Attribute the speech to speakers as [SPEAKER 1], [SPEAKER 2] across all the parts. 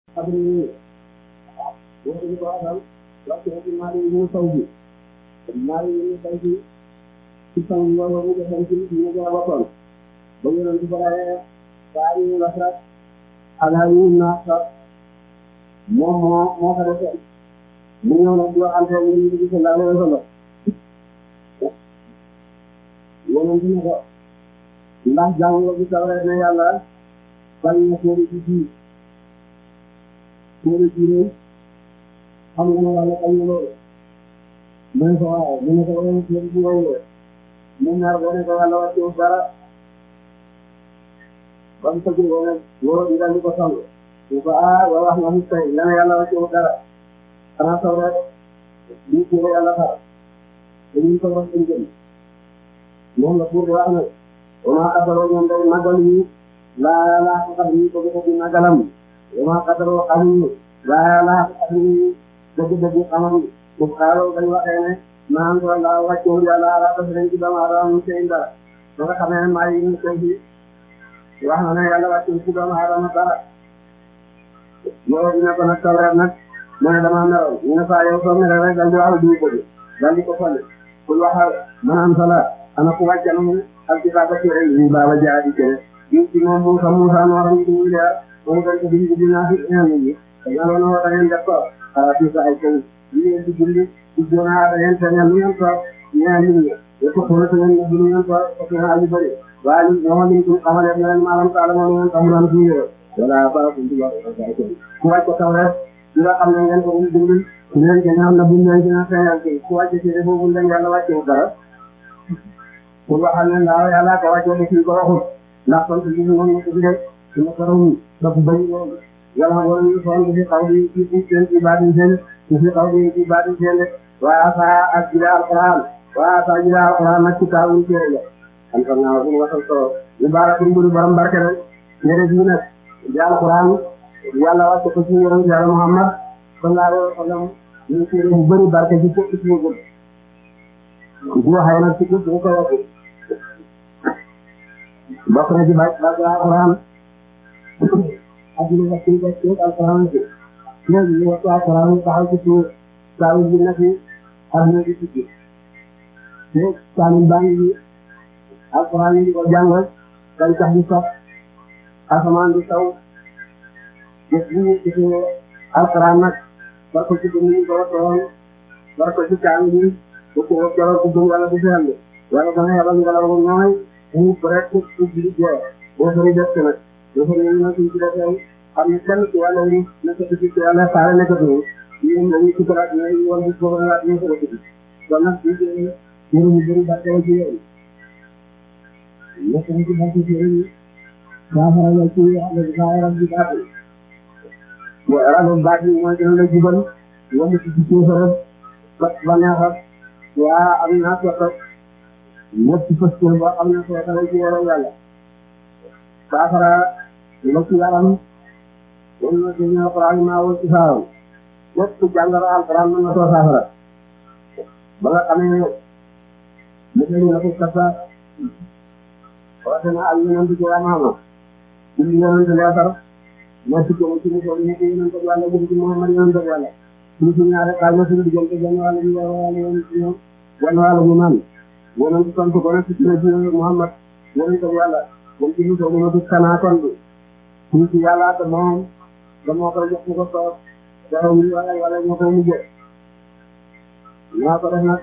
[SPEAKER 1] xam ni boo ko waxal wax ci maari yi ñu taw bi maari yi ñu taw bi ci taw yi wala ñu defal ci ñu ko waxoon ba ñu doon ci baraye baari ñu la fra ala ñu na sa moo ko defee mu ñëw nag di waxante ñu di ci la la la yonent ne ko ndax jàng nga ci tawreet ne yàlla bañ na téere ci biir téere biir xam nga ne yàlla bañ na loolu mu ne ko waaw mu ne ko wala téere bi yooyu mu ñaar boo ne ko yàlla wàccewu dara ba mu tëjee boo ne wóor di daal di ko sang mu ko yow wax nga fi tey nga ne yàlla wàccewu dara xanaa tawreet bii téere yàlla xar dañuy ko wax dañ jëm moom la pour di wax ne wama qadaroo ñoom day màggal yi laa xam ni ko di màggalam wama qadaroo xamuñu laa xam ni dëgg-dëgg xamam bu xaaroo dañ waxee ne naan ko la wàccewul yàlla ala tasrin ci doomu aadama mu seen dara ba nga xamee ne maa yi ñu koy fi wax na ne yàlla wàccewul ci doomu aadama dara yow dina ko nag tawreet nag mu ne dama meroon ñu ne saa yow soo meree rek dal di wax du bëgg dal di ko fane pour waxal manaan sala ana ku wàccanu ak ci saaka ci rek ñu baaba jaadi kene ñu ci moom Muusa noora ñu ñu leer moom dañ ko bind dinaa fi ñaan ñi yàlla na wara ngeen def ko ala ci sa ay ko ñu leen di bind ci joona da ngeen tañal ñu ko ñaan ñi ko ko na ngeen ñu ñu ko ko na ñu bari waali ñoo ñu ko xamale ñu maalam taala mo ñu tam ran fi wala ba ko ndi ku wàcc tawreet di nga xam ne ngeen ko bind ñu leen ci ñaan na bu ñu ci na tañal ku wàcc ci boobu leen yàlla wàcce dara pour waxal ne ndaw yàlla ko wàccee ci ko waxut ndax kon ci ñu ñu ko def ci ma karam dafa bari loolu yàlla wala ñu xool ci xaw bi ci seen ci baadi seen ci xaw bi ci baadi seen wa sa ak jira alquran wa sa jira alquran nak ci taawul ci la am ko naaw bu waxal ko ñu baara bu mburu borom barke rek ñere bi nak di alquran yàlla wàcce ko ci yonent yàlla Muhammad sallallahu alayhi wa sallam ñu ci lu bari barke ci ko ci ñu bu waxee nag ci ko ko wax bokk na ci alquran ak li nga ci def ci alquran ci léegi ñu wax alquran taxaw ci suuf taw bi na fi ak na ci ci te tamit baa ngi alquran yi ko jàngal dañ tax di sax asamaan di taw gis ñu ci alquran nag war ko ci ñu ko waxoon war ko ci tàng bi ko jaral ko gëm yàlla bu fenn wala dana yabal ngelaw bu ñooy mu rek ci ci jeex boo fay def nag boo fay ñu ci ci defee xam ne kenn ci wàllu yi nekk ci yàlla saare nekkatu ñu dañuy ci dara ñu won ci ko la ñu ko ci kon nag ci ñu bëri ba tay ci yow nekk ci ba ci ñu ba fara la ci yàlla zaahira bi ba wa arabu baati mooy gën la jubal wala ci ci ba neexal waa am naa ko ñëpp fas yéene ba am na solo tamit ci wàllu yàlla saafara la ci yaram wala la ci ñëw Alxuraan maa woo ci saaram ñëpp jàngoro Alxuraan mën na soo saafara ba nga xamee ne liggéey na ko kasa waxte na ak yeneen bi ci yamaama ci yeneen leetar ñetti ko ci ni ko ñetti yeneen ko yàlla jëm ci Muhammad yeneen ko yàlla ci ñaare xaaj na suñu diggante genn wàll bi genn wàll bi man yeneen ci tontu ko ci Muhammad yeneen ko yàlla moom ci ñu ko mëna du kana tontu ci yàlla te moom da moo ko jox ko so da ñu wala ñu ko mujjé ñaa ko def nag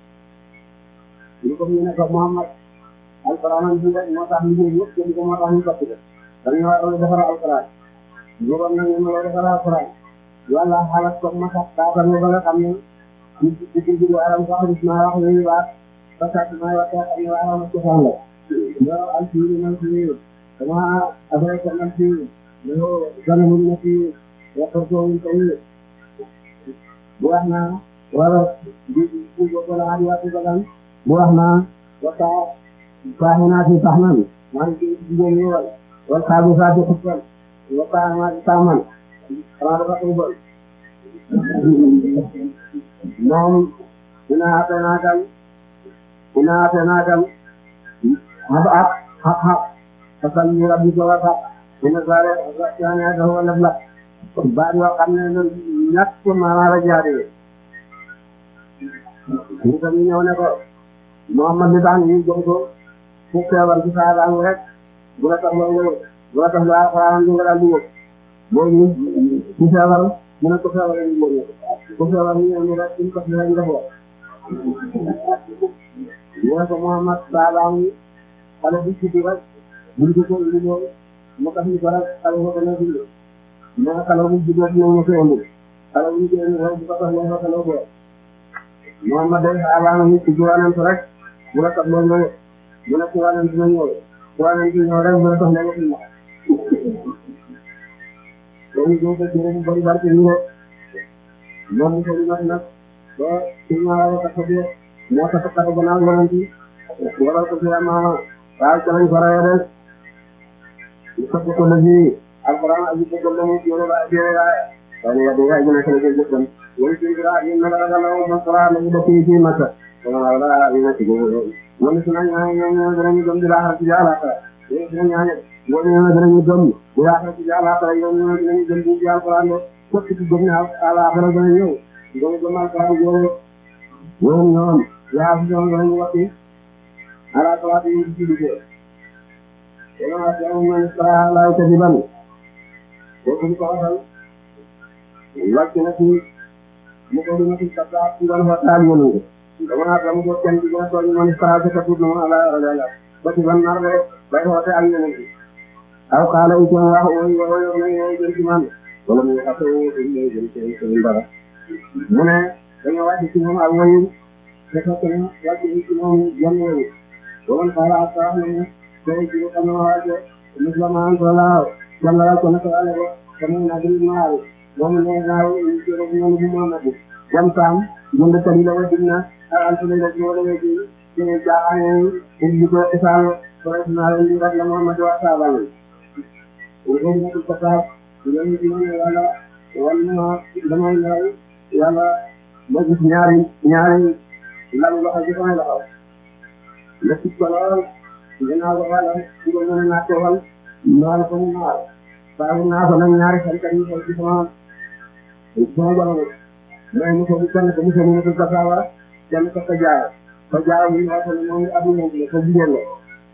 [SPEAKER 1] ñu ko ñu ne ko Muhammad alquran bi rek moo tax liggéey yëpp ci ko moo tax ñu topp dañu war a defar alquran ñu war na ñu war a defar alquran yàlla xalaat ko ma sax daa ba nga xam ne ci aram sax gis naa wax yooyu baax parce que may wax ak ñu aram ci fan la yo al ci ñu ci dama après ko man ci yo dana mu ñu ci wax ko ñu tay bu wax na wala di ko la ari wax ko gan bu wax na wata fahinaati fahman man ci ñu wal sabu saati xutbal wata ma taman xanaa dafa ko bëgg moom ina ateenaakal hab fasal ni rabbi ko wata ina sare yaanaaka huwa labla baat yoo xam ne ñàkk maanaa la jaaree ñu tam ñëw ne ko Muhammad li tax ñu jëm ko fu feebar ci saadaam rek bu la tax loolu bu la tax lu alxuraan bi nga daal di wëg boobu ci feebar mu ne ko feebar yi ñu ku feebar ñu ñëw ni rek suñ ko fi rek defoo ñu ne ko Muhammad saadaam yi xale bi ci rek buñ ko ko indi loolu mu tax ñu ko rek xale ko ko ne dindi mais xale bu juddoo dina ñu ko indi xale bu ñu indi rek bu ko tax ñu ko xale ko Muhammad day saadaam yi ci juwaanant rek bu la tax loolu nga bu la ci wàllu dina ñëw ci wàllu dina ñëw rek bu la tax léegi fi mu loolu ñëw ko jërë bu bëri barke ñu ne moom mu sori nag nag ba ci ñaareel ak bi moo tax a tax gannaaw yonent yi wala ko ci amaana waaye ca lañ ko rayee rek ñu sotti ko léegi alquran ak yu bëgg la mu yore ba jëre yaay waaye ya de yaay ñu nekk la jël jëkkam loolu ci dara ñu na la la ma qur'an la ñu dëkk ci Makka wala la ñu nekk ci wala su ñu danañu gëm di laaxal ci yàlla ñooñu danañu gëm di laaxal ci yàlla ñooñu danañu gëm di alquran képp ci gëm ne àllaaxira dana ñëw dana gëm alquran ñoom yaa fi ñoom danañu waxi ala salaat yi ci liggéey dana wax yow man sa lay ko di ban ko ko waxal wàcc na ci mu ko dina ci tabba ci doon waxtaan yoonu dama am ko kenn di gën a tooñ man sa ka tudd na ala ba ci ban nar de bay woote ak ñeneen ci aw xaala yi wax o na jël ci man wala mu xato ñu jël ci dara mu ne dañu wàcc ci moom ak wayu te fekk na wàcc ci moom yan wayu wala xaala ak na tay ci ko na waaje musulman wala jalla ko na ko ala ko comme na di maaru moom ne naaw ci rek ñu mu Muhammad jam tam ñu de tali la wadina alhamdu lillahi wa alamin ci jaaxane indi ko esal ko rek na leen di rek la Muhammad wa sahabaam ko ñu ko tax ñu di ñu wala damay lay yàlla ba gis ñaari lan loxo ci sama loxo la ci ko lool dinaa ko wala ci ko mën a naatewal noonu ko mu naar baax naa ko nag ñaari xarikat yi ci sama jamono mais mu ko kenn ko mu ko mu ko taxawa kenn ko jaay ko jaay ñu wax ne moom abu ñu ko jigéen la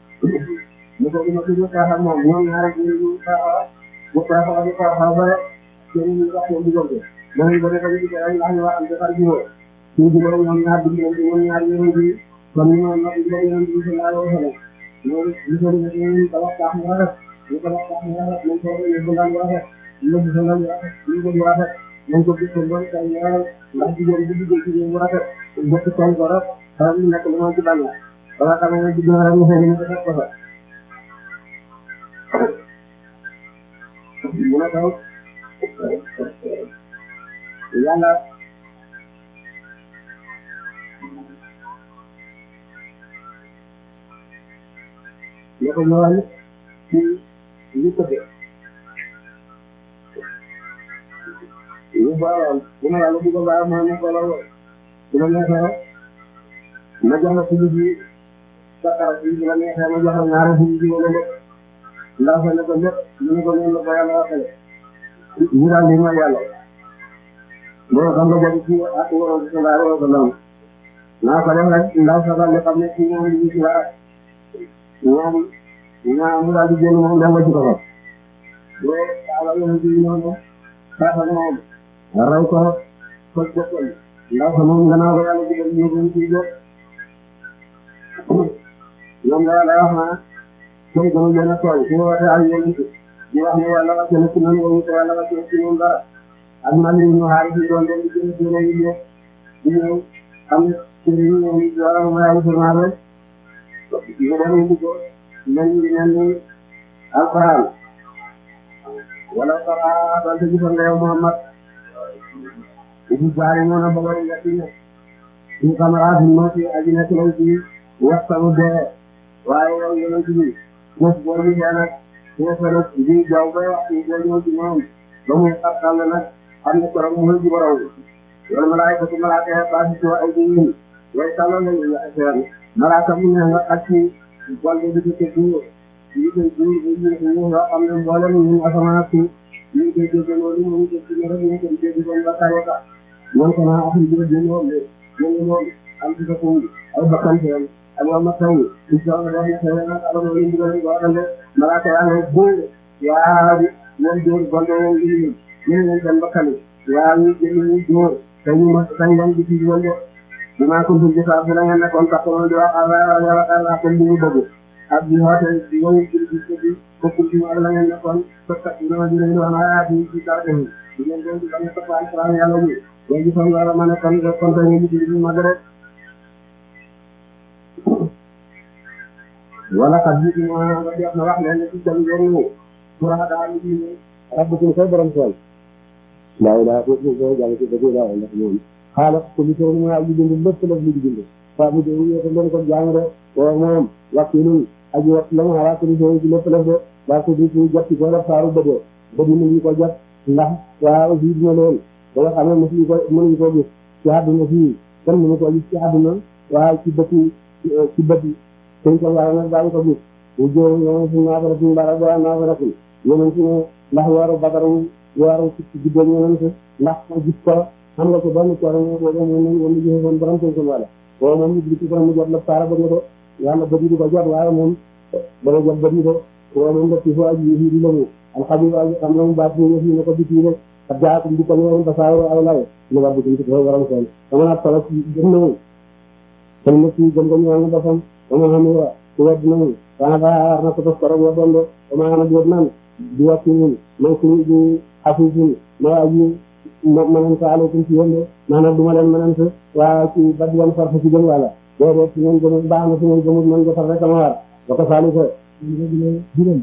[SPEAKER 1] mu ko ma ko taxaw moom ñoom ñaari ñu taxaw bu taxaw di ko xawa kenn ñu wax ko digal ko dañu bëgg ko ci ay wax ñu wax am defar jiwo ñu di ñoom ñaar di ñoom ñaar ñu di kon ñu na di ñu di sallallahu alayhi wa sallam ñu ko ñu ko wax tax mu rafet ñu ko wax tax mu rafet ñu ko ñu ngal rafet ñu ko ngal rafet ñu ko rafet ñu ko gis ko boy tay ñaar ndax jigéen bu duggé ci ñu rafet bokk tan ko rek xam ñu nekk lu ma ci ban ba nga xamé ci gëna ñu xé ñu ko def ko fa mu na taw yàlla ya ko ñëwal ci li ko def yu baax bu ma yàlla bëgg baax ma ne ko la wo bu la neexee ma jox la ci bi sakara ci bu la neexee ma jox la ñaari ci bi wala lépp ndax fa ne ko lépp ñu ko ñu ko yàlla waxale ñu daal di ma yàlla loolu xam nga boobu ci ak wóoroon ci laa wóoroon ko noonu naa ko def rek ndaw sa daal di xam ne ci ñoom ñu ci waa ñoom ñaam mu daal di génn moom dem ba ci ko fa loolu ala yéen ci noonu xaaxal moom ray ko ko jëkkal ndaw sa moom gannaaw ko yàlla digal ñu gën ci jëf ñoom la yàlla wax na koy gënu leen a tooy su waxee ak yéen di wax ne yàlla wàcce na ci noonu woowu te yàlla wàcce na ci noonu dara ak man li ñu xaar ci doon dem ci diine yi ñëw di ñëw am ci ñu ñëw wala mu ay journal rek ñu dem indi ko mel ni alquran wala qara ba ci gisoon nga yow Muhammad ci jaari noonu ba way nga ci ne ci kamara bi mo ci aji nekk lañ ci waxtanu dee waaye yow yéen ci ni mos boo ñu nag ñu fa rek di jaw ba wax ci ñëw ci moom ba muy xatal nag am na ko mu ci borom wala malaaka ci malaaka ba ci ay ñu way talo lañu ya affaire malaaka mu ne nga ak ci wàllu bi ci ñu ñu ñu ñu am na mboolem ñu asamaan ci ñu ngi koy dégg loolu ñu ngi dégg rek ñu ngi koy dégg seen bakkaar yi sax ñoom sama affaire bi ñu ñoom de ñoom moom am ci sa kaw ay bakkan seen ak waa Makaw ci sama wax na seen ak ala ñu ngi leen wax ne malaaka yaa ngi góor yaa di ñoom góor bonde ñoom ñu leen seen bakkan yaa ñu jël ñu góor te ñu ma sañ leen di ci wonde dinaa ko dund saa fi la ngeen nekkoon sax di wax ala ko ñu bëgg ak di xoote di ñëw di bokkul ci ak la ngeen nekkoon fekk dina di leen wax naa ci dara di ngeen doon di bañ a topp alquran yàlla bi léegi fan la ma ne kon tey ñu ci di mag rek wala kat bi mo nga def na wax leen ci dem ngeen ñu sura daal ni rabbukum koy borom tool la ilaha illallah jàng ci dëgg la ndax moom xaaral ko li ko mu aji bind lépp la li di bind fa bu dee ñu ko leen ko jàng de moom wakilu aji wax la nga xalaat ni ci lépp la de ba ko di ci jot ko la faaru bëdé bëdi mu ngi ko jot ndax waaw fi dina leen da nga xam ne mënu ko gis ci àdduna fii kenn mënu ko gis ci àdduna waaw ci bëti sëñ ko waaye nag daañu ko gis bu jóor ñoom suñu naafara suñu bara ba naafara fi yeneen ci ne ndax weeru badaru weeru ci juddoo ñeneen ci ndax gis ko xam nga ko benn coono ñu ko ñu ñu ñu woon borom sëñ ko wala bo moom ñu ci borom mu jot la para ba ko yàlla bëdi di ko jot waaye moom dana jot bëdi do ko moom nga ci fo aji yi di lañu alxabib aji xam na mu baat ñu ñu ko biti rek ak jaatum di ko ñëwoon ba saayo ay lay ñu war di ci ko borom sëñ dama na solo ci gën na kon nag ci gën nga ñëw ba fam dama xam ne ci wedd nañu wana ba na ko def ko rek wa dondo dama xam ne jot nan di wax ñun man ci di xafisin ma aji manan sa alaykum ci yende maanaam duma leen manan sa waa ci ba di leen farfa ci gën wala déedéet ci ngeen gëmul baax na ci ngeen gëmul man defar rek ama war ba ko saali ko digal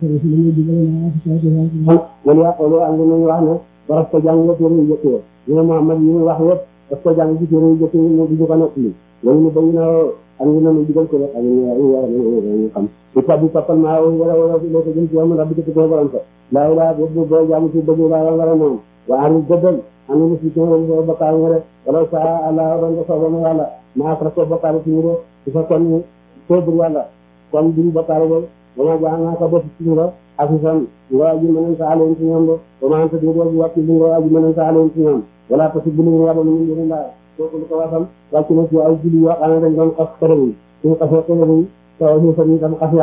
[SPEAKER 1] wala yaqulu am nañu wax ne baraf ko jàng téere yu jëkk yi ñu Muhammad yi wax yëpp daf ko jàng ci téere yu jëkk yi ñu di ko nekk li wala ñu bañ na am ñu nañu digal ko rek ak ñu xam ci tabi toppal maa wala ko jëm ci yow rabbi ko ko borom sa la ilaha illa bo jaamu ci dëgg la wala moom wa ani dëggal am na ci ko bakkaar nga rek wala sa Allah ron nga soobam yàlla maa fa ko bakkaar ci ñu ci fa kon ko bu yàlla kon duñ bakkaar bo wala jaa nga ko def ci ñu ak san wa ji mënen sa aleen ci ñoom do ma anta di do wax ci li nga ji mënen sa aleen ci ñoom wala ta ci bu ñu wala ñu ñu la ko ko waxal wàcc na ci ay julli yoo xam ne dañ doon xas këram yi suñu xasee këram yi taw ñu fa ñu tam xas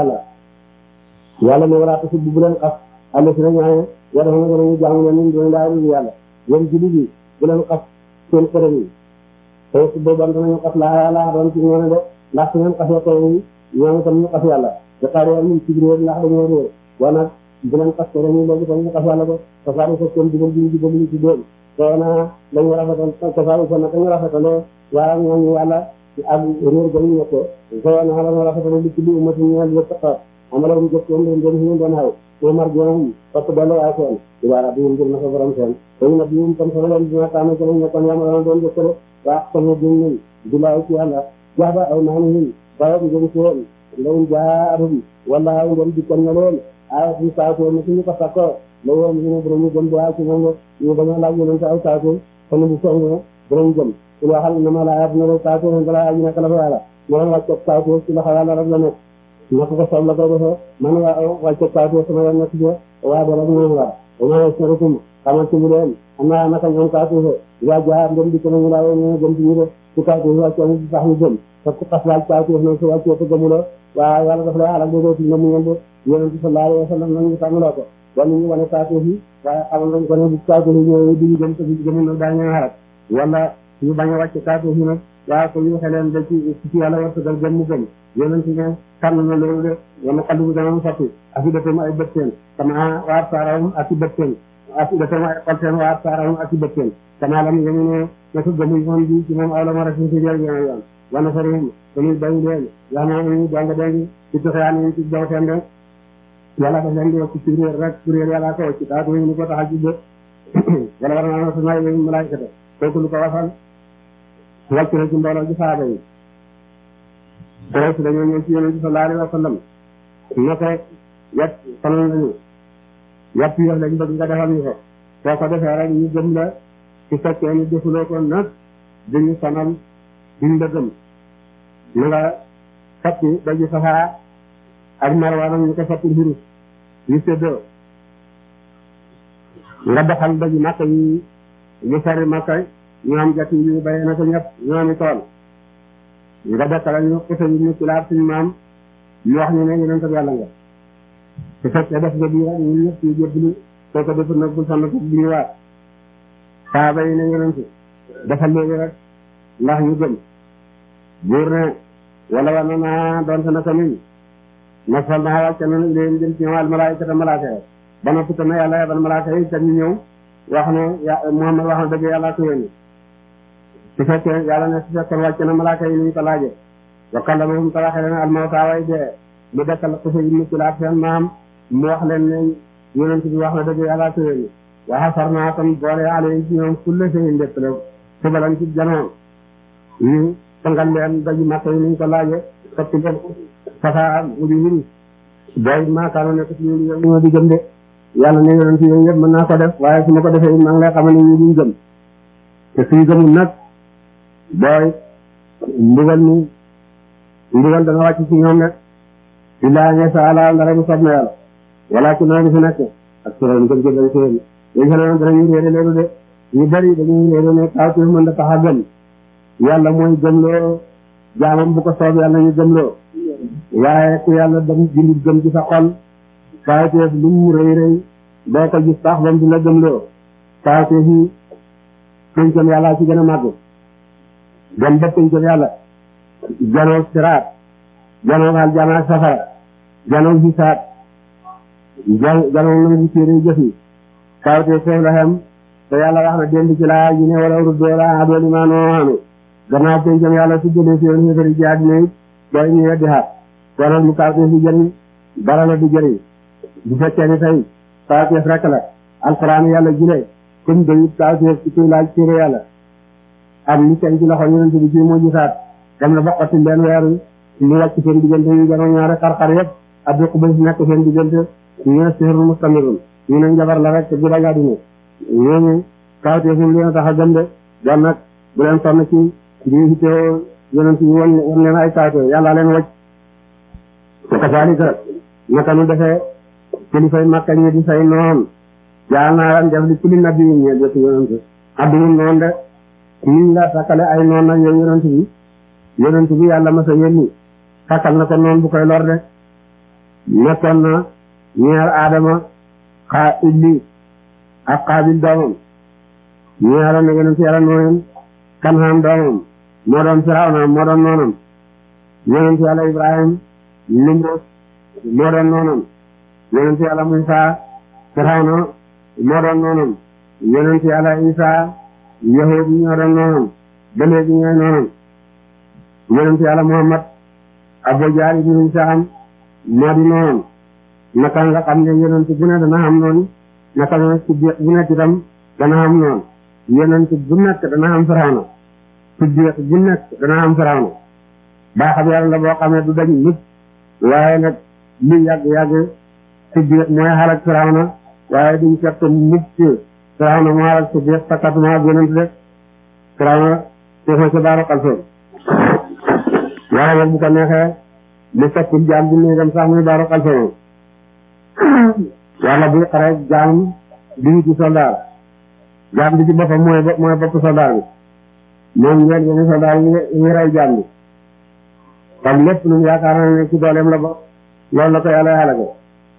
[SPEAKER 1] yàlla ne wala ta ci bu leen xas àll si na ñaaye ya dafa nga ñu jaamu leen ñu doon daal yàlla yéen julli bi bu leen xas seen këram yi te su boobaa danañu xas laa doon ci ñoom de ndax su ngeen xasee këram yi ñoom itam ñu xas yàlla da xaar ñu ci réer ndax dañoo réer wa nag bu leen xas këram yi léegi tam ñu xas yàlla ko tasaari ko seen digal bi digal ñu ci doon koona lañu rafetal tasaari ko nag ñu rafetale waa ñooñu yàlla ak réer ga ñu nekk koona lañu rafetale li ci li ummati ñeel yëpp tax amala mu jëf leen ñu doon xaw Omar Diop parce que delloo ay seen ibaara bi ñu jël na ko borom seen dañu nag ñu tam sama leen dina taama ci lañ nekkoon yàlla doon jëkkale waa ko ñu ñu bilaay ci yàlla jaaba ay maani bayo ngeen seen lañ jaarum wala ngeen di kon na leen ay ci saako ne ñu ko sakko la woon ñu borom ñu gëm ba ci moom ñu dañu laaj ñu ay saako kon bu songo borom gëm ci la xal na ma la ay na saako ñu la ay na kala yàlla ñu wacc saako ci la yàlla rek la nekk nako ko soxla ko defee man waa wàcce kaatu sama yoon nekk ci waa dara ñu la ma sarakum xamante mu leen am na naka ñoom kaatu ya jaar ndem di ko ñu la ñu gëm ci ñu de ci kaatu wàcce ñu tax ñu gëm parce que xas laal kaatu na ci wàcce ko gëmula waa yàlla daf lay ala do ci ñu ngeen do yonent bi sallallahu alayhi wasallam ñu tamula ko wala ñu wane kaatu yi waaye xamal nañ ko ne bu kaatu yi ñëw di gëm te di gëm na da ñu xarat wala ñu bañ a wàcce kaatu yi nag waa ko ñu xeleen da ci yàlla war dal gëm mu gëm yonent ne tànn na loolu de wala xalu bi dana mu sotti ak dafa ay bëtteen kama waar saarawum ak i bëtteen ak dafa ay xolteen waar saarawum ak i bëtteen kama lam yému ne nako gëmuy moom bi ci moom aw la ma rek ci jël yoon wana farim dañuy bañ leen yaa ma ñu jàng dengi ci doxaan ñu ci jaw seen de yàlla daf leen di wax ci réer rek réer yàlla ko ci daa ñu ko tax ci bët wala war naa sama ay malaayika kooku lu ko waxal wàcc na ci mbooloo ci saaba yi dara si dañoo ñëw ci yonent bi sallallahu alayhi wa sallam na ko yàpp sonal nañu yàpp yox lañ bëgg nga defal ñu ko soo ko defee rek ñu gëm la su fekkee ni defuloo ko nag duñu sonal duñ la gëm na nga fatti daji safaa ak marwa nag ñu ko fatti mbirus ñu séddoo
[SPEAKER 2] nga doxal dëgg Makka yi ñu sori Makka ñu am jot yi béyee na ko ñëpp ñu ami tool nga dekkal ñu Xusay ibn Kilaab suñu maam ñu wax ñu ne yonent yàlla nga su fekkee def nga bii rek ñun ñëpp ñu jébbalu soo ko deful nag bul sonn ko bu ñu waat saaba yi ne yonent defal léegi rek ndax ñu gëm buur ne wala war na naa doon sa naka nun nasal naa wàcce na leen jëm ci ñoom al malaayikata malaaka yi ba noppi te na yàlla yabal malaaka yi te ñu ñëw wax ne Muhammad wax na dëgg yàlla ko yónni su fekkee yàlla ne su fekkoon wàcce na malaaka yi ni ñu ko laaje wa kallamahum te waxee leen al mawtaa way dee mu dekkal Xusay ibn Kilaab seen maam mu wax leen ne yonent bi wax na dëgg yàlla ko yónni wa hasarnaa tam boole alayhim ci ñoom kulla shay'in lépp la subalan ci janoo ñu sangal leen daji Makka yi ni ñu ko laaje soppi leen fasaa udi wuri booy maakaano nekk ci ñu ñoo di gëm de yàlla ne yonent yooyu yëpp mën naa ko def waaye su ma ko defee maa ngi lay xamal ne ñu duñ gëm te suñ gëmul nag booy mbugal dana wàcc ci ñoom nag illaa an yashaa Allah ndara bu soob na yàlla wala ci noonu fi nekk ak suroon gëm jëbal séeri dañ fa noonu danañu réere leelu de ñu bari dañuy réere ne kaw téef mën da tax a gëm yàlla mooy gëmloo jaamam bu ko soob yàlla ñu gëmloo waaye ku yàlla dem bindul gëm ci sa xol kaw téef lu mu rëy rëy doo ko gis sax bam di la gëmloo kaw téef yi pëncam yàlla ci gën a màgg dem ba pëncam yàlla janoo siraat janoo aljana ak safara janoo hisaab janoo nangu téere jëf yi kaw téef foofu la xem te yàlla wax na démb ci laa ji ne wala ruddoo la adooli maa noo anu gannaaw pëncam yàlla su jëlee si yoon xéefari ci àddina yi dooy ñu weddi xaat kon nag lu kaw téef yi jëriñ dara la du jëriñ bu fekkee ni tey kaw téef rek la alquran yàlla jile comme dayut kaw téef ci kuy laaj téere yàlla am ni kenn ci loxo yonent bi ci moo gisaat dem na ba xotti leen weer wi ñu wàcc seen diggante ñu janoo ñaari xar-xar yëpp ab yokku ba si nekk seen diggante ñu ne sihrun mustamirun ñu ne njabar la rek te bu daga dina ñooñu kaw téef ñu leen a tax a gëm de don nag bu leen sonn ci di hitoo yonent yi won leen ay kaw téef yàlla leen wacc te kasaalika naka nu defee kilifay Makka ñi di say noon jaal naa lan def li kulli nabi yi ñee def yonent adduwul noonu de niñ la sakkale ay noon nag yow yonent bi yàlla ma sa yónni sakkal na ko noon bu koy lor de nekkoon na ñeer Adama Iblis ak Qaabil doomam ñeeroon na yonent yàlla noonam Kanaan doomam moo doon Firawna moo doon noonam yonent yàlla Ibrahim Nimrod moo doon noonam yonent yàlla Musaa Firawna moo doon noonam yonent yàlla Isaa yahud yi ñoo doon noonam ba léegi ñooy noonam yonent yàlla Muhammad Abu Jahl ibn Hishaam moo di noonam naka nga xam ne yonent bu ne dana am noonu naka nga Siddiq bu nekk itam dana am noonu yonent bu nekk dana am Firawna Siddiq bu nekk dana am Firawna baaxam yàlla la boo xam ne du dañ nit waaye nag lu yàgg Siddiq mooy xalak Firawna waaye duñ fekk mukk Firawna moo xalak Siddiq sakkatuma ak yonent de Firawna teef na ca baaru xalsoon yàlla nag bu ko neexee mu soppil jaam bi néegam sax muy baaru xalsoon yàlla buy xare jaam di ci soldaar jaam bi ci boppam mooy bopp soldaar bi moom ngeen yéen soldaar yi rey jaam bi kon lépp lu yaakaar na ne ci dooleem la ba loolu la ko yàlla yàlla ko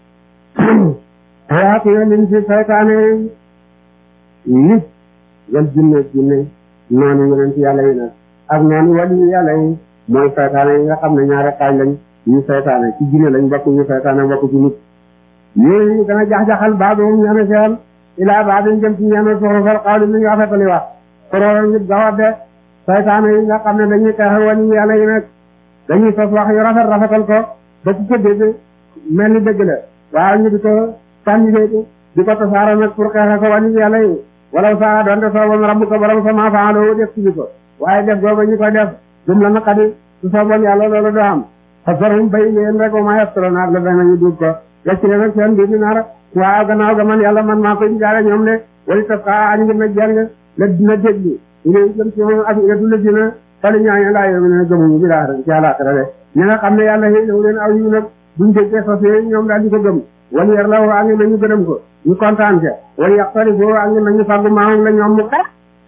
[SPEAKER 2] ayaat yo lin ci saytaane nit wal jinne noonu yonent yàlla yi nag ak noonu wali yàlla yi mooy saytaane yi nga xam ne ñaari xaaj lañ ñu saytaane ci jinne lañ bokk ñu saytaane bokk ci nit yooyu dana jax-jaxal baadoom ñame seen ilaa baadin jëm ci ñame soxofal xawli li ñu rafetali wax koroo nit gawat de saytaane yi nga xam ne dañuy xeex wali yàlla yi nag dañuy sos wax yu rafetal ko ba ci tëddee mel ni dëgg la waaw ñu di ko sànni di ko tasaare nag pour xeexe ko wali yàlla yi wala saa doonte sooboon rabbu ko borom sama faaloo def ci ko waaye def googu ñu koy def dum la naqadi su sooboon yàlla loolu du am fasarum bay leen rek ma yastoroon ak la danañu duub ko yacc le nag seen biir nar waaw gannaaw ga man yàlla man maa koy jaare ñoom de wali taf xaa añ ngir na jàng la dina déglu ñu jëm ci moom ak ila du la dina fali ñaaña laa yow ne gëmuñu bi laa ci àllaaxira de ñi nga xam ne yàlla xëy na leen aw yu nag buñ déggee sos yooyu ñoom daal di ko gëm wala yar la waa ngi nañu gërëm ko ñu kontaan ca wala yaqtari foo waa ngi nañu fàggu maamam la ñoom mu xeex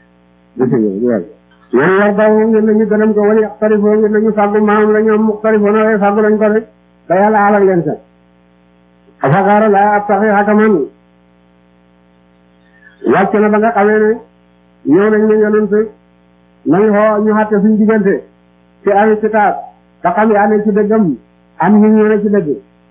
[SPEAKER 2] wala yar daw ngi nañu gërëm ko wala yaqtari foo ngi nañu fàggu maamam la ñoom mu xari foo na fàggu lañ ko rek ba yàlla alal leen sa afakaara laa ab taxi xakaman wàcc na ba nga xamee ne ñëw nañ ne yonent nañ xoo ñu xatte suñ diggante ci ay kitaab te xam yaa ne ci dëggam am ñu ñëw ne ci dëgg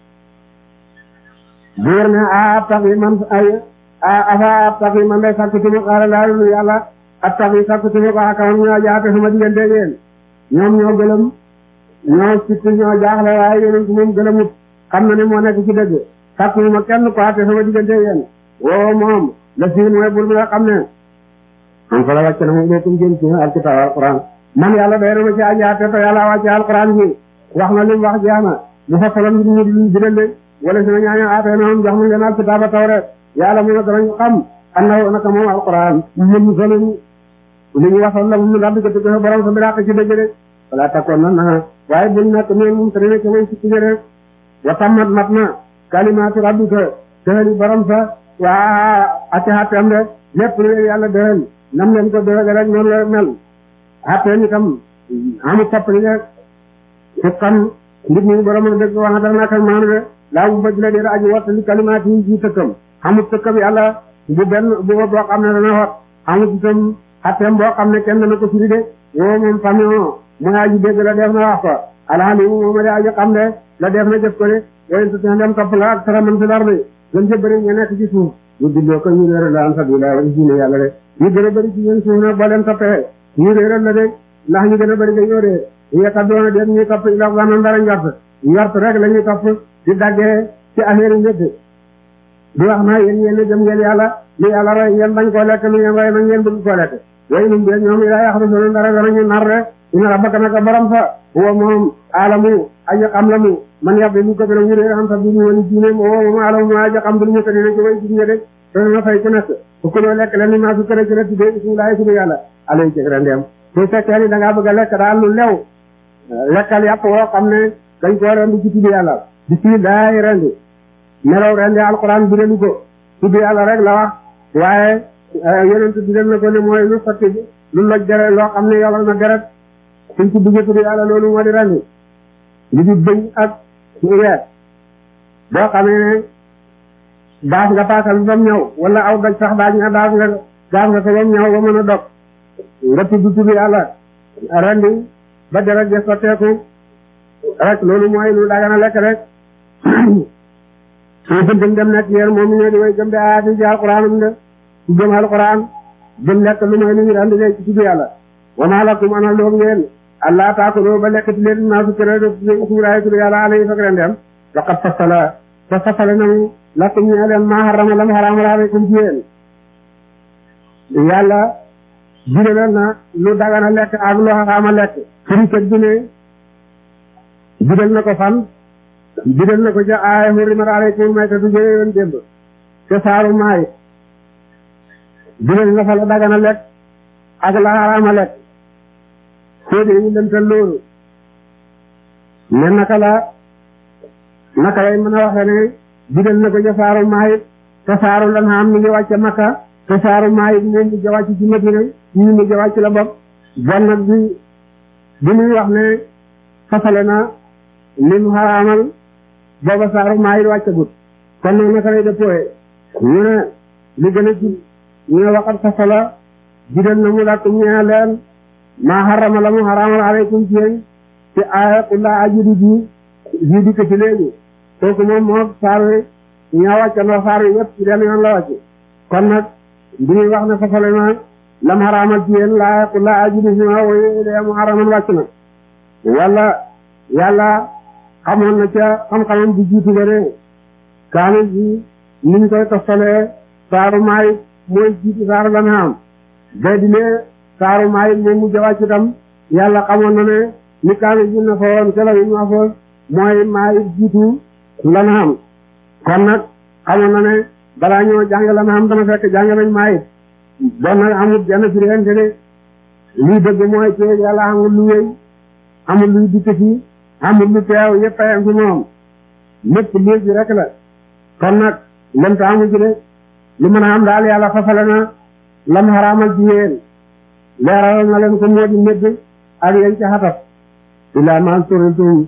[SPEAKER 2] buur ne ab taxi man ay afa ab taxi man day sàkk ci ma xaala laa lu yàlla ab taxi sàkk ci ma ko xakaman ñoo jaate sama diggante yéen ñoom ñoo gëlëm ñoo sitti ñoo jaaxle waaye yonent moom gëlëmut xam na ne moo nekk ci dëgg sàkk ma kenn ko xatte sama diggante yéen woo moom la siin mooy bur bi nga xam ne man fa la wàcc na moom dootum jëm ci alkitab alquran man yàlla day na ma ci ajaate te yàlla wàcce alquran bi wax na lim wax jeex na bu fa falam ñu di luñ bidale wala si na ñaaño aatee noonu jox mu ngeen alkitaba tawret yàlla mu ne danañ xam annahu naka moom alquran ñu solo li ñu waxoon la mu daal di ko tëgg borom sa biraq ci dëgg de wala takkoon na waaye buñ nekk ñoom moom tane ci way ci rek wa tammat mat na kalimatu rabbika tëhali borom sa waa ati xatteem de lépp lu yàlla dëhal nam leen ko dëhale rek noonu la mel xatteem itam amul toppali de su xam nit ñi borom a dëgg wax na dara nakal maanu de laa bu bëj la dee aji wattali kalimaat yi ci tëkkam amul tëkkam yàlla bu benn bu boo xam ne dana wat amul itam xatteem boo xam ne kenn dana ko firi de woo moom famio mooy aji dégg la def na wax ko alhamdulilah moom de aji xam de la def na jëf ko de yooyu su dem topp la ak sara man si lar bi gën ca bëri ñu nekk ci suuf ñu dilloo ko ñu réeral la an sabila wala diine yàlla de ñu gën a bëri ci ñeen suuf nag boo leen toppee ñu réeral la de ndax ñu gën a bëri dañoo dee ñu tabdoona den ñuy topp ila wanan dara njort rek la ñuy topp di daggee ci affaire yi njëkk di wax na yéen ngeen ne jëm ngeen yàlla li yàlla roy ngeen bañ koo lekk lu ngeen roy nag ngeen bëgg koo lekk yooyu num dee ñoom ilaa yaxrusoona dara danañu nar de ina rabbaka naka borom sa huwa moom alamu aji xam la mu man yàlla lu ko gën a wuree am sax bi ñu woni diine moom alamu mu aji xam du ñu ko dina ci way diine de dana fay ku nekk ku ko lekk leen ni maa su kër ci la tuddee bismillahi tudd yàlla alay ci rendeem su fekkee ni da ngaa bëgg a lekk daal lu lew lekkal yàpp woo xam ne dañ koo rendi ci tudd yàlla bismillahi rendi melaw rendi alquran bi delu ko tudd yàlla rek la wax waaye yonent bi dem na ko ne mooy lu sotti lu loj deret loo xam ne yowal na deret suñ ci duggee tudd yàlla loolu moo di rendi li di bëñ ak weer boo xamee ne daas nga paasal ba mu ñëw wala aw daj sax daaj nga daas nga ko ba mu ñëw ba mën a dog nga tudd yàlla rendi ba deret ja sotteeku rek loolu mooy lu dagana lekk rek soo gëm dem nekk yéen moom mi ñëw di way gëm de aati ci alquran de ci gëm alquran gëm lekk lu mooy lu ñu rendi de ci tudd yàlla wa maa lakum ana loog ngeen allah taakulu ba lekkati leen naa su këré suuraay tudd yàlla alay fekk leen dem waqat fasala namu lakum ñee leen maa harrama lam haraamal alaykum ci yéen yàlla jidalal na lu dagana lekk ak lu xaraama lekk firi tëg bi ne bidal na ko fan bidal na ko ca aaya hurrimat alaykum maytatu jëre yoon démb te saaru maay bidal na fa la dagana lekk ak la xaraama lekk soo dee ñu lëntal loolu ne naka lay mën a waxee ne bidal na ko ca saaru maay te saaru lan xam mi ngi wàcc Makka te saaru maay moom mi ngi wàcc ci Madina ñu mi ngi wàcc la bopp bon nag bi muy wax ne fasale na lim xaraamal booba saaru maay wàccagut kon nag naka lay dëppooyee ñu ne li gën a jub ñu ne waxat fasala bidal na mu lakum ñee leen maa xarama la mu xaraamal aleykum ci yéen ci aaya qul laa ajidu ji dikk ci léegi kooku moom moo saar wi ñaa wàccandoo saar wi yëpp ci benn yoon la wàcc kon nag bi ñuy wax ne fasale na lam xaraamal ci yéen laa qul laa ajidu fi ma woyu ilayya mu xaraman wàcc na wala yàlla xamoon na ca xam-xamam bi jiitu ba ne kaamil bi niñ koy toftalee saaru maay mooy jiitu saaru la na am ba di ne saaru maay moom mu jawàcc itam yàlla xamoon na ne ni kaamil bi na fa woon ca la ñu ma fa mooy maay jiitu la na am kon nag xamoon na ne balaa ñoo jàng la na am dama fekk jàng nañ maay bon nag amul jenn firente ne lii dëgg mooy ci yàlla amul lu wéy amul luy dikk ci amul lu teew yëpp ayam ci moom lépp léegi rek la kon nag lëm ta amu ci de li mën a am daal yàlla fasale na lam xaraamal ci yéen leeral na leen ko moo di médd ak yéen ci xatat ilaa ma turitum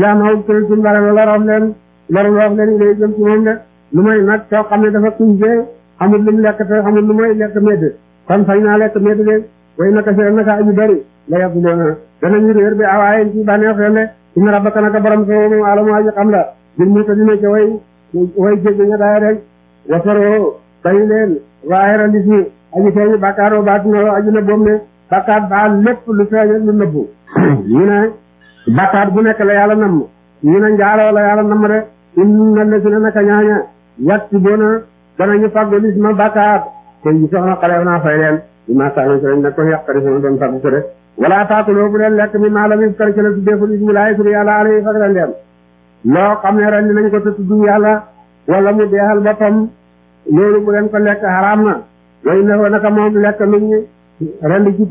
[SPEAKER 2] dara lorof leen ilay jëm ci moom de lu may nag soo xam ne dafa kuñjee xamul lu mu lekk te xamul lu may lekk médd kon sañ naa lekk médd de way naka see naka aju bari la yàgg doona danañu réer bi awaayen ci bànneex leen de inna rabbaka naka borom sa moom alamu aji xam la bir mu ta dina ci way jéggi nga daaya rek wasaroo bañu leen waayera lis ni aji feeñu bàkkaar o baatinoo aju na boom ne bàkkaar baal lépp lu feeñ lu nëbbu ñu ne bàkkaar bu nekk la yàlla namm ñu ne njaaloo la yàlla namm de inna la si na naka ñaaña yàgg ci boona danañu fàggu lis ma bàkkaar kon ji soxna xale naa fay leen bi ma saano si lañ nag ko yàqari sama doon fàggu ko de wala taakuloo bu leen lekk mi maa la mi kar ci la tuddeeful ismulaay tur yàlla alay fag la ndeem loo xam ne ren nañ ko te tudd yàlla wala mu deexal boppam loolu bu leen ko lekk xaraam na way ne ko naka moom lekk nit ñi ren ci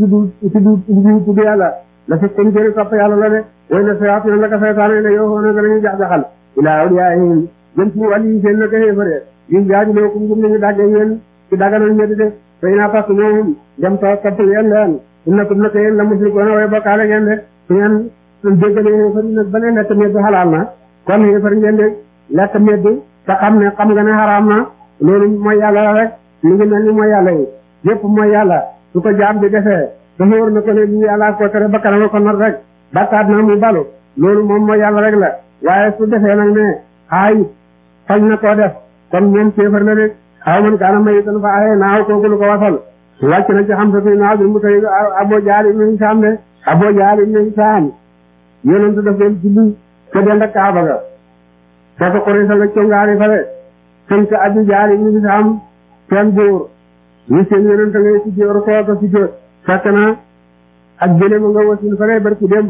[SPEAKER 2] tudd yàlla la fi kon jëri topp yàlla la de way ne sayaat na naka saytaane ne yow xoona nga nañu jax-jaxal ilaa awliyaahim jëm ci wàll yi seen naka xéefare yi jaaji loo kum gum nañu dàgge yéen ci daganal ñetti de fay naa parce que ñoom dem topp yéen leen innakum naka yéen la musrikoona way bokkaale ngeen de su ngeen déggale xéefar yi nag ba ne lekk medd xalaal na kon xéefar ngeen de lekk medd te xam ne xam nga ne xaraam na loolu mooy yàlla la rek li ngi mel ni mooy yàlla yi yépp mooy yàlla su ko jaam bi defee te wóor na ko ne lii yàlla ko tere ba kanam ko nar rek bakkaat na mu balu loolu moom mooy yàlla rek la waaye su defee nag ne xaay fañ na koo def kon moom kéefar la rek xaw man kaana may tan fa aye naaw kooku lu ko wasal wàcc na ci xam sa fi naaw bi mu tey Abu Jahl ibn Hishaam de Abu Jahl ibn Hishaam yonent daf leen julli te dend ak Kaaba ga soo ko xurisa la congaari fa de sëñ ka Abu Jahl ibn Hishaam seen buur ñu seen yonent ngay si jóor kooka si jóor fekk na ak gëléem nga wasin fa de barki démb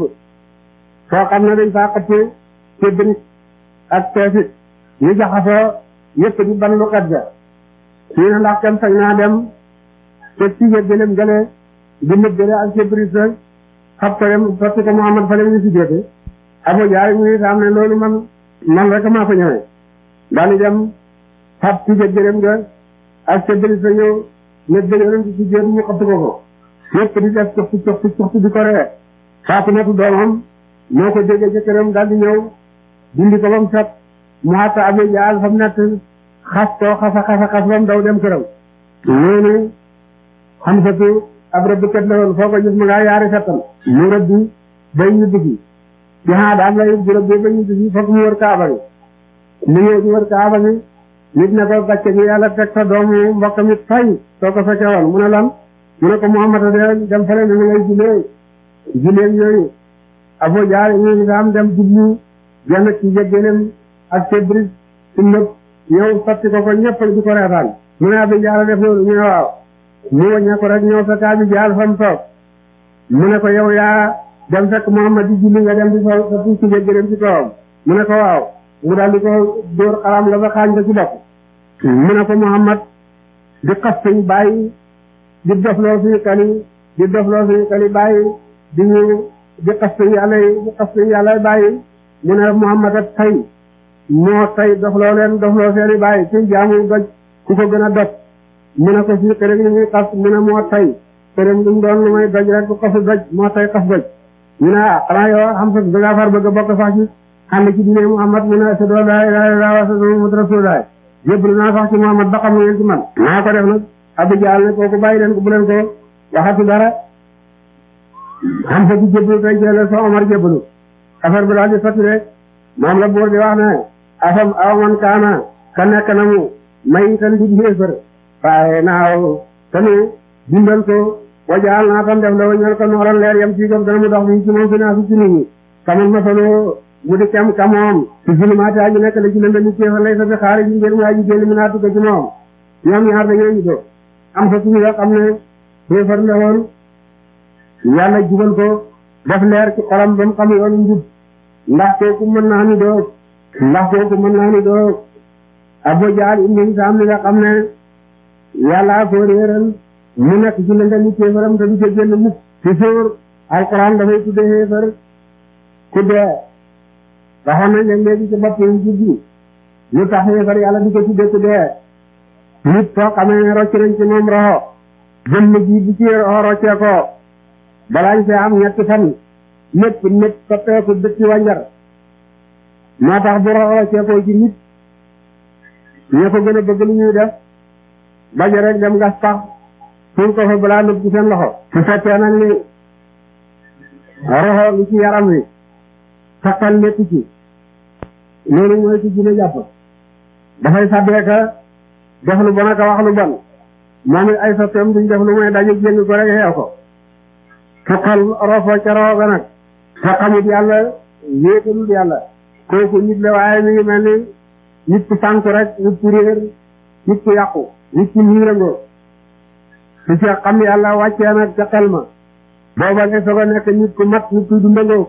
[SPEAKER 2] soo xam ne dañ faa xëpp cébrit ak teesit ñu jaxasoo yëpp di ban lu xet ga fii na ndax kenn sañ naa dem te tige gëléem gële di nëb gële ak cébrit sa xab ko dem sotti ko Muhammad fa ñu si jóote Abu Jahl mu ngi xam ne loolu man rek maa ko ñëwee daal di dem xab tige gëléem ga ak cébrit sa ñëw nëb gële yoon ci si jóot ñu xëpp ko yëpp di def coxti di ko ree Faatimatu doomam moo ko déggee jëkkëram daal di ñëw dindi ko ba mu set mu xatta Abu Jahl fa mu nekk xas ba mu daw dem këram loolu Xamsatu ab rëbbkat la woon foo ko gis mu ngaa yaari fettam mu rëbbi bay ñu duggi ci daam la bu rëbbi ba ñu duggi fokk mu wër Kaaba gi mu ñëw di wër Kaaba gi nit ne ko gàcce gi yàlla teg sa doomu mbokk mi fay soo ko fekkee woon mu ne lan mu ne ko Muhammad de dem fële ne ngay julleen yooyu Abu Jahl ñu am dem jublu genn ci jéggeelem ak cébrit ci nëb ñëw sotti ko ñëpp di ko reetaan mu ne Abu Jahl def loolu ñu ne waaw mu wàññee ko rek ñëw fekk Abu Jahl fa mu toog mu ne ko yow yaa dem fekk Muhammad di julli nga dem di sotti ci jéggeelem ci kawam mu ne ko waaw mu daal di ko dóor xaram la ba xaañ ko ci bopp mu ne ko Muhammad di xas suñu bàyyi di dofloo suñu kali bàyyi di xas suñu yàlla bàyyi mu ne Muhammad ak tey moo tey dofloo seeni bàyyi ci jaamu doj ku ko gën a doj mu ne ko suñu këram ñu ngi xas mu ne moo tey këram duñ doon lu may doj rek bu xasu doj moo tey xas doj ñu ne xanaa yow xam sa da ngaa far bëgg a bokk sax ci ànd ci diine Muhammad mu ne ashhadu an laa ilaaha illallaah wa ashhadu anna Muhammadan rasuulullaah jébbalu naa sax ci Muhammad ba xam ngeen ci man naa ko def nag Abu Jahl ne kooku bàyyi leen ko bu leen ko waxati dara xam sa ci jébbalu tey jële soo Omar jébbalu affaire bi daal di sotti rek moom la buur di wax ne afam aw man kaana ka nekk na mu may tan di xéefar waaye naaw tanu dimbal ko wajaal naa tan def la wañal ko nooran leer yam ci gam dana mu dox bi ci moom fi naa fi ci nit ñi kamal masaloo bu di kem ka moom ci zulumaati aji nekk la ci lëndëm ni kéefar lay sa fi xaari ji ngir mu aji génn mi naa tukka ci moom ñoom ñaar dañoo ñu ko am sa tuñu yoo xam ne kéefar la woon yàlla jubal ko def leer ci xolam ba mu xam yoonu njub ndax kooku mën naa ni doog Abu Jahl ibn Hishaam li nga xam ne yàlla ko réeral mu nekk ci lëndëm ni kéefaram te du ca génn mukk ci sóor alquran dafay tudde xéefar ku dee waxoon nañ leen léegi ci bopp yi jubbi lu tax yéefar yàlla di ko tuddee tuddee nit soo xamee ne rocc nañ ci moom roxo jëmm ji bu ci roccee ko balaañ fee am ñetti fan lépp lépp soppeeku dëkki wànjar moo tax bu roccee ko ci nit ñoo ko gën a bëgg lu ñuy def bañ rek dem gas pax suñ ko fa balaa nëb ci seen loxo su fekkee nag ni roxo li ci yaram wi sakkal nekk ci loolu mooy ci gën a jàpp dafay sàbbeeka def lu bon ak wax lu bon moom it ay soppeem duñ def lu mooy dañu jéng ko rek xeew ko sakkal roofoo ca roxo ga nag sa xamut yàlla yéetalul yàlla kooku nit la waaye mi ngi mel ni nit ku sànku rek nit ku réer nit ku yàqu nit ku niirangoo su ci xam yàlla wàccee nag ca xel ma booba ne soog a nekk nit ku mat nit ku dundangoo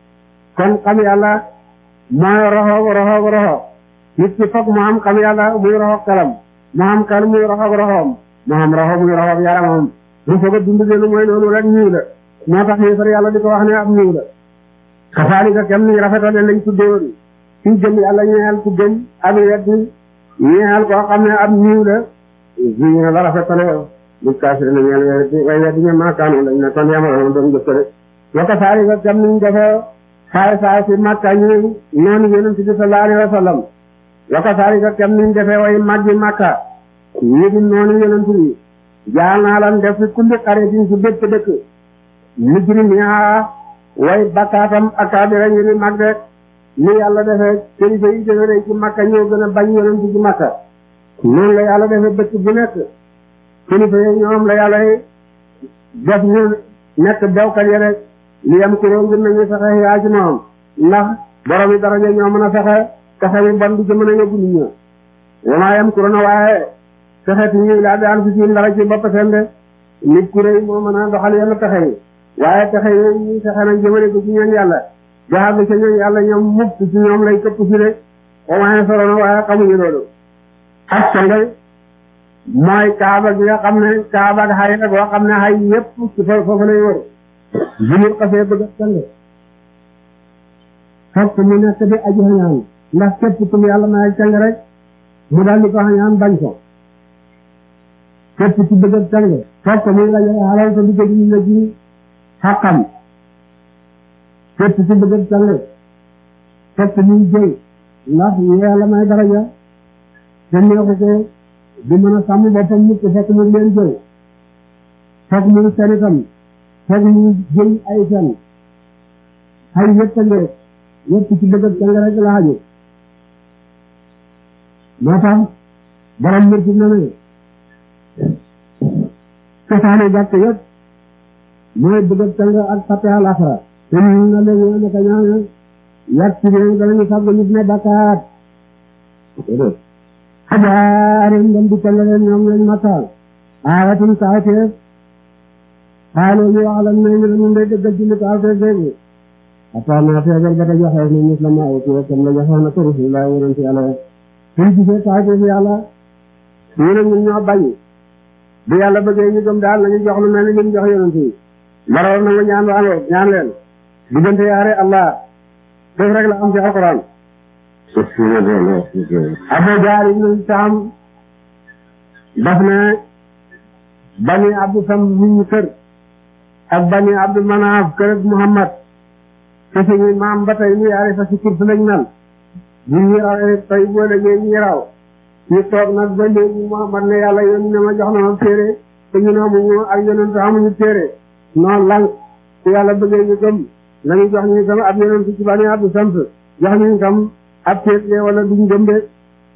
[SPEAKER 2] kon xam yàlla mooy roxo nit ki foog mu am xam yàlla muy roxo xelam mu am xel muy roxo roxoom mu am roxo muy roxo yaramam mu soog a dund leen mooy loolu rek ñiw la moo tax yéefar yàlla di ko wax ne ab ñiw la kasaalika kem ni rafetale lañ tuddoon ci gëm yàlla ñeexal ku gëm ak weddi ñeexal koo xam ne ab ñiw la ñu la rafetale lu kaasir na ñeel way weddi ñe maakaanu lañ ne kon yamaloon doon jëf ko de wa kasaalika kem niñ defee saay si Makka ñu noonu yonent bi sallallahu alayhi wa sallam wa kasaalika kem niñ defee way màggi Makka ñu di noonu yonent bi jaal naa lan def fi kulli xaritin si bépp dëkk mujrim yaa way bakkaatam akaabira ñu di mag de ni yàlla defee kilifa yi defee ci Makka ñoo gën a bañ yonent ci Makka noonu la yàlla defee dëkk bu nekk kilifa yi ñoom la yàlla def ñu nekk bewkat yi rek li yam kuroo ngir nañu fexe yaa ci moom ndax borom yi daraja ñoo mën a fexe fexe mi bon di ci mën a yóbbu nit ñi wamaa yam kuro na waaye fexe ti ñuy laa daan fi siin dara ci bopp seen de nit ku rëy moo mën a doxal yenn pexe yi waaye pexe yooyu ñuy fexe nag jëmale ko ci ñoom yàlla jaxal ci ñoom yàlla ñoom mukk ci ñoom lay këpp si de wamaa solo na waaye xamuñu loolu ak songal mooy kaaba gi nga xam ne kaaba ak xay la boo xam ne xay yépp ci foofu lay wër bu ñu xasee bëgg a sang fokk mu nekk di aji xañaan ndax képp ku yàlla may sang rek mu daal di ko xañaan bañ ko képp ci bëgg a sang fokk mu la joxe xalal ko digg ñu la ji xaqam képp ci bëgg a sang fokk muy jëy ndax yàlla may daraja te neexu ko di mën a sàmm boppam nit ki fokk mu leen jëy fokk mu seen itam fokk mu jëy ay fen ay yëpp ngee yëpp ci bëgg sang rek la xaju moo tax borom mbir ci na ne cosaane gàtt yëpp mooy bëgg sang ak fàtte àllaaxira te ñu na léegi naka ñaane yàgg ci réew danañu sàgg nit ne bakkaat xabaarin dem di tëlle leen ñoom lañ mataal aayatum kaawteef xaaloo ñu wax lan may ñu dañu ndey dëggal ci li kaawteef boobu ata naa feegal ba da joxee ni muslima awti kam la joxee na ko rasulullah yonent yàlla suñ gisee kaawteef yàlla ñu ne ñun ñoo bañ bu yàlla bëggee ñu gëm daal nañu jox lu mel ni ñu jox yonent yi mbaroor na nga ñaan waango ñaan leen diggante yaare allah def rek la am ci alquran Abu Jahl ibn Hishaam daf ne bani Abdu Sam ñu kër ak bani Abdu Manaaf kër ak Muhammad te suñu maam ba tey ñu yaare fa si kër lañ mel ñu raw tey boo léegi ñu raw ñu toog nag ba léegi Muhammad ne yàlla yónni ne ma jox na ma téere te ñu ne amuñu ak yonent amuñu téere noonu lan su yàlla bëggee ñu gëm lañu jox ñu tam ab yonent ci bani Abdu Sam jox ñu tam ab téere wala duñ gëm de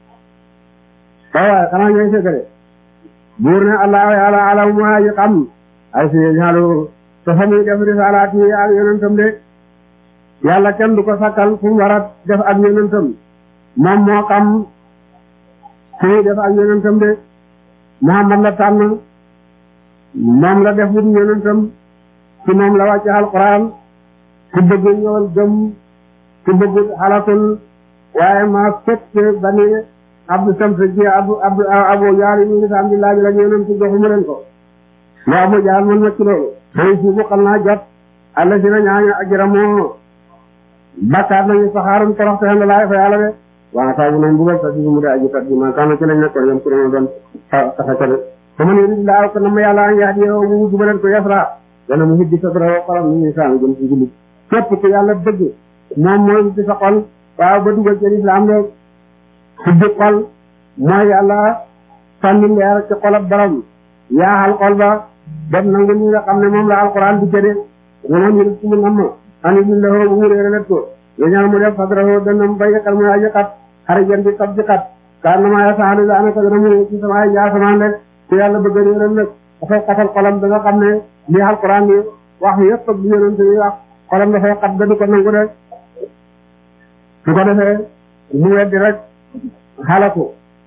[SPEAKER 2] waaw xanaa ñooy secret buur ne allah yàlla alam moo aji xam ay si ñaalu te fa muy def risalaat yi ak yonentam de yàlla kenn du ko sakkal fu mu war a def ak yonentam moom moo xam fu muy def ak yonentam de Muhammad la tànn moom la def wut yonentam ci moom la wàcce alquran ku bëgg ñëwal gëm ku bëgg xalatul waaye ma fekk bani Abdu Sam ci Abu Jahl ñu ngi am di laaj la yonent joxuma leen ko lu Abu Jahl man na ci loolu day si bu xam naa jot alla si na ñaaña ajramoo bakkaat nañu saxaarum toroxte xen laay fa yàlla de waa saa bu nañ bugal sa si mu de aji tat bi ma kaama ci lañ nekkoon yam kuréel doon taxatale te man yéen laa ko nam yàlla an yaat yow mu jubaleen ko yasra dana mu hiddi sa dara xolam ni ñu saam jëm ci jullit képp ku yàlla bëgg moom mooy hiddi sa xol waaw ba dugal ci lislaam de hiddi xol mooy yàlla sànni leer ci xolab borom yaaxal xol ba dem nangu ñi nga xam ne moom la alquran di jëde ñoom ñu ci mu nam ani ñu la ho mu réerat ko ñaan mu def fadraho danam bayakal mu ajakat xarijan bi tab jikat kaan ma ya saali la ana ko dana mu ci sama ya sama rek ku yàlla bëgg réeral nag dafay xatal xolam da nga xam ne li alquran yi wax yëpp ak yonent yi wax xolam dafay xat ba du ko nangu rek su ko defee mu weddi rek xalaku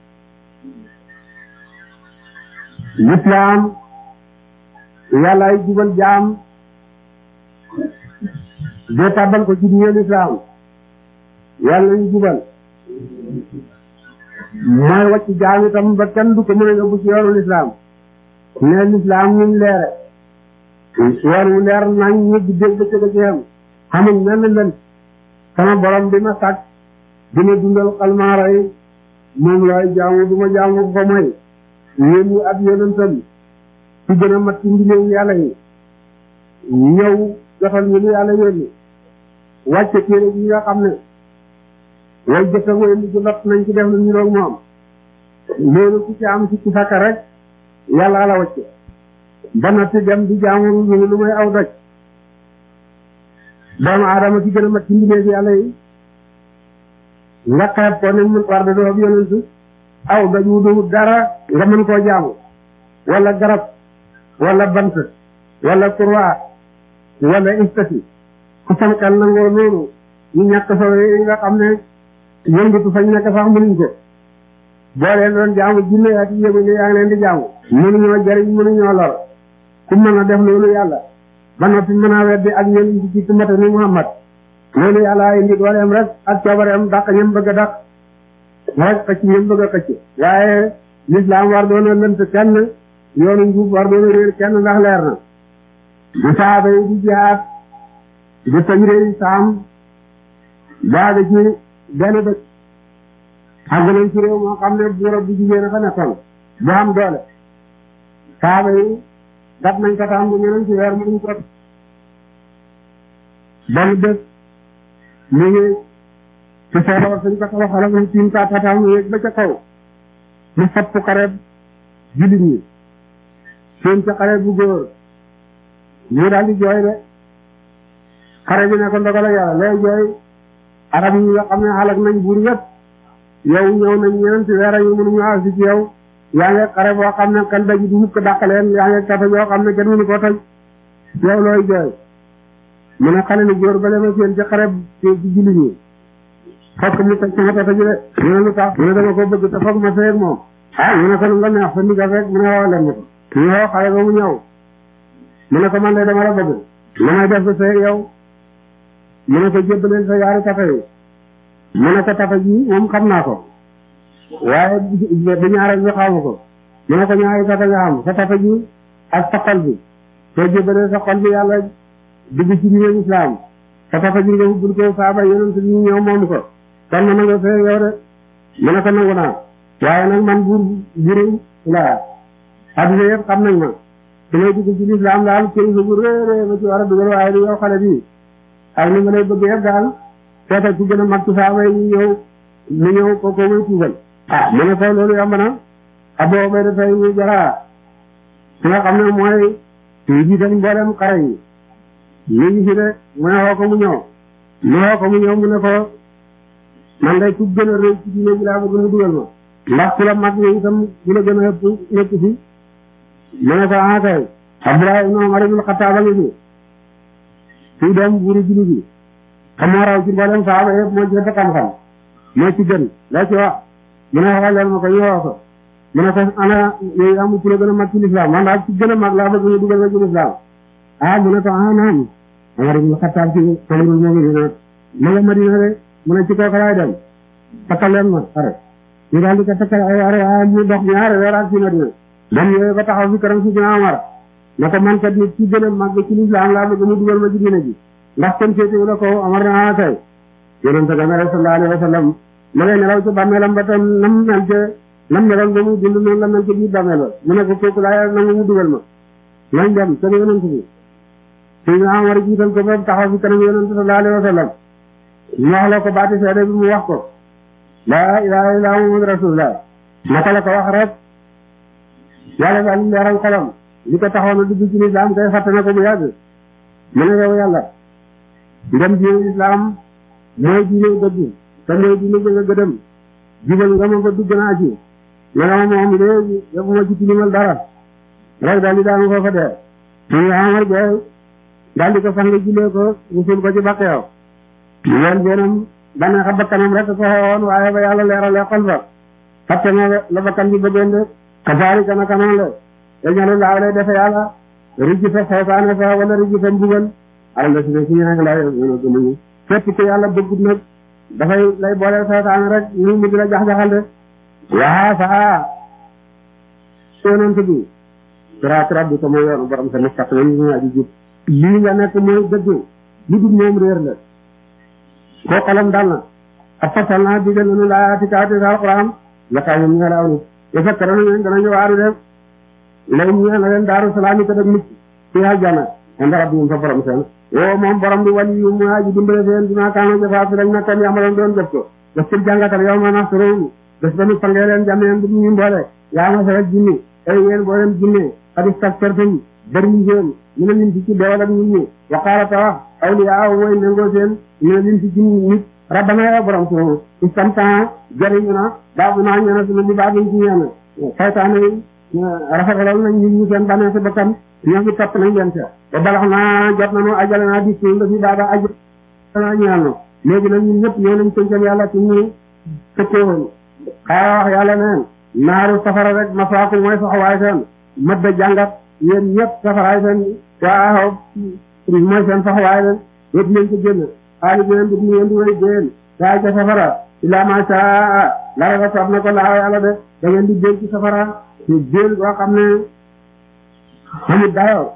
[SPEAKER 2] lislaam yàlla ay jubal jaam de tàbbal ko ci diine lislaam yàlla ñu jubal mooy wàcc jaam itam ba kenn du ko mën a yóbbu ci yoonu lislaam ne lislaam ñun leere yoon wu leer nañ ñu dégg ba ci xam xamuñ menn len sama borom bi ma sàkk dina dundal xalmaara yi moom laay jaamu du ma jaamu ko mooy yéen ñi ab yonentam ci gën a mat ci mbindeef yàlla yi ñëw jotal ñu lu yàlla yónni wàcce téere yi nga xam ne way jëkk ak way mujj lot nañ ci def lu ñu roog moom loolu ku ci am ci fakka rek yàlla la wàcce ba noppi dem di jaamu lu may aw doj doomu aadama ci gën a mat ci mbindeef yàlla yi nga xeeb ko ne mun war da doo ab yonent aw doj wu du dara nga mën koo jaamu wala garab wala bant wala kurwa wala istati ku sam xel nangoo noonu ñu ñàkk solo yi nga xam ne yëngatu fañ nekk sax mënuñ ko boo leen doon jaamu jinne ati yëgu ne yaa ngi leen di jaamu mënuñoo jariñ mënuñoo lor ku mën a def loolu yàlla ba noppi mën a weddi ak ñeen ci mata ni Muhammad loolu yàlla ay nit waleem rek ak coobareem dàq ñem bëgg a dàq rek xëcc ñem bëgg a xëcc waaye l'islam war doon a lënt kenn yoonu njub war doon a réer kenn ndax leer na bu saaba yi di jihaad di tëj réew saam baaga ci benn dëkk àgg nañ ci réew moo xam ne buur bu jigéen a fa nekkoon bu am doole saaba yi gat nañ ko tam bu ñeneen ci weer mënuñ ko benn bés mu ngi ci sooroor suñ ko tabaxal ak tiim ka tatam mu yéeg ba ca kaw mu fapp xareeb jullit ñi seen ca xareeb bu góor ñu daal di jooy de xare bi ne ko ndogal yàlla lay jooy arab yi nga xam ne xalak nañ buur yëpp yow ñëw nañ ñeneen ci weer yu mënuñu agsi ci yow yaa ngi xare boo xam ne kan daji du mukk dàq leen yaa ngi tata yoo xam ne kenn mënu koo toj yow looy jooy mu ne xale ni góor ba dema seen ci xare ci jullit ñi fokk mu toj sama tata ji de mu ne lu tax mu ne dama ko bëgg te foog ma sëy ak moom mu ne ko lu nga neex sa ndigal rek mu ne woo leen ma ko ñu woo xale ba mu ñëw mu ne ko man de dama la bëgg la may def ba sëy ak yow mu ne ko jébbaleen sa yaari tata yi mu ne ko tata ji moom xam naa ko waaye bu ñaareel bi xamu ko mu ne ko ñaari tata nga xam sa tata ji ak sa xol bi soo jébbalee sa xol bi yàlla dugg ci diine islam sa tata ji nga hubbul ko saaba yonent ñu ñëw moom ko kon na nga sëy yow de mu ne ko nangu naa waaye nag man buuru laa adduna yëpp xam nañ ma su may dugg ci lislaam daal kilifa bu réerée ma ci war a dugal waaye du yow xale bi ak ni ma lay bëgg yëpp daal seetal ku gën a mag ci saaba yi ñu ñëw ko muy tuubal mu ne ko loolu yomb na Abu Ubayda dafay ñu jaraa su nga xam ne mooy ñu jiital mboolem xare yi ñu ngi fi de mu ne xoo ko mu ñëw mu ne ko man day ku gën a réew ci diine bi laa bëgg mu dugal ma ndax ku la mag yi itam ku la gën a ëpp nekk fi mu ne ko kay Abdullah ibn Umar ibn Khattab ngi fi suy doom buuru jullit bi xam moo raw ci mboolem saaba yëpp moo ci ëpp xam-xam moo ci gën loo ci wax mu ne waxal leen ma ko ñu wax ko mu ne ko ana yooyu amul ku la gën a mag ci lislaam man daal ci gën a mag laa bëgg ñu dugal ma ci lislaam mu ne ko naam Umar ibn Khattab ci amirul mu'minin ma nga Madina de mu ne ci kooku laay dem takkal leen ma xare ñu daal di ko takkal ay are ñu dox ñaari weer ak ci Madina dem yooyu ba taxaw fi kanam si dina Umar ne ko man kat nit ci gën a mag ci lislaam laa bëgg mu dugal ma ci diine ji ndax kon féetewu la ko Umar na kay yonente ga sallallahu alayhi wa sallam ma ngay nelaw ci bàmmeelam ba tam nam mel ca nam meloon ba muy dund noonu la mel ca biir bàmmeel ba mu ne ko kooku laa nangu mu dugal ma nañ dem ca yonent bi Seydina Omar jiital ko ba taxaw fi kanam yonent sallallahu alayhi wa sallam ñu wax la ko baati seede bi mu wax ko laa ilaaha illallaah Muhammadu rasuulullaah naka la ko wax rek yàlla daal di leeral xolam li ko taxaw na dugg ci lislaam kay fàtte na ko bu yàgg mu ne yow yàlla ndem diine islaam mooy diine dëgg te mooy diine jënga gëdëm jubal nga ma ba dugg naa ci nga ne ma moom léegi yóbbu ma ci tilimal dara rek daal di daanu foofa dee suñu Amar Gueye daal di ko sang jullee ko musul ko ci bàqeew yoon beenam bànneex a bakkanam rek ko xewoon waaye ba yàlla leeralee xol ba fàtte na la bakkan bi bëggoon de kafaari kana kanaan la dañu laaw lay defe yàlla rijji fa seytaane fa wala rijji fa mbugal alal la si ne si ñaangi laa yoon gëmuñu fekk ko yàlla bëggut nag dafay lay boole seytaane rek ñu mu di la jax-jaxal de waa saa yonent bi siraat bi ko mooy yoonu borom sa mustaqim ñu aji jub lii nga nekk mooy dëgg lu dul moom réer la koo xalam dal na ak fasal naa digal nañu laa tikaati sa alquran la kaw ñu nga laaw ni effectivement ñoom danañu waaru def lay ñeel na leen daaru salaam yi ko def mucc ci aljana inda rabbihim fa borom seen woo moom borom bi wali yu mu aji dimbale seen dina kaano jëfaa fi lañ nekkoon yamaloon doon def ko daf ci jàngatal yow ma naxturum bés ba nu fangee leen jameen bu ñu mboole yaa ma sawet jinni ay yéen boo leen jinne xadis taktartum bari ngeen ñu ne lim ci ci deewal ak nit ñi waqaala ta wax awliyaa mooy nangoo seen ñu ne lim ci jinni nit rabbana yow borom sunu istamtan jariñu na baabu naa ñeena sunu li baabuñ ci ñeena saytaane yi rafetalal nañ nit ñi seen bànnee si bakkan ñoo ngi topp nañ leen ca ba balax naa jot nañu ajale naa dis da fi baaba aj naa ñeel na léegi nag ñun ñëpp ñoo nañ tënkal yàlla ci ñu tëkkee woon xaa wax yàlla neen naaru safara rek masaaku mooy soxawaay seen mëdda jàngat yéen ñëpp safaraay seen waaw mooy seen soxawaay leen yëpp leen ko génn xaali ngeen dug ngeen di wéy déen daa ca safara illa ma sha lara nga soob na ko laaw yàlla de da ngeen di déel ci safara ci déel boo xam ne xamut dayoo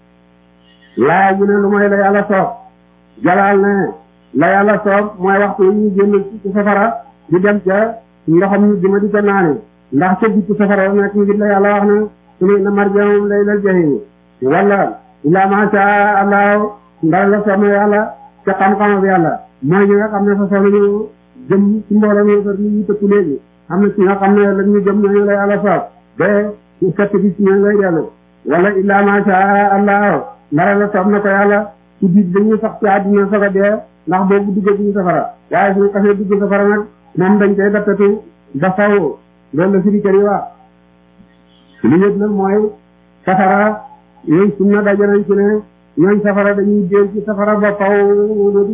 [SPEAKER 2] laaya ji ne lu mooy la yàlla soob jalaal ne la yàlla soob mooy waxtu yi ñu génn ci safara di dem ca ndoxam ñu dima di ko naani ndax ca bitti safara nekk ngir la yàlla wax ne su ne na marjamum laylal jahim wala illa ma sha allah ndara la soob na yàlla ca xam-xam bi yàlla mooy ñi nga xam ne fa soo nañu jëm ci mbooloo mi far ñu tëkku léegi am na ci nga xam ne lañ ñu jëm ñooñu la yàlla soob ba ñu fekk bi ci ñooñu lay dellu wala illa ma sha allah ndara la soob na ko yàlla ci biir dañuy sax ci àddina soog a dee ndax boobu duggee ñu safara waaye suñu xasee dugg safara nag moom dañ koy dappatu ba faw loolu la firi kër yi wax li ñëpp nag mooy safara yooyu sunna daje nañ ci ne ñooñ safara dañuy dee ci safara ba faw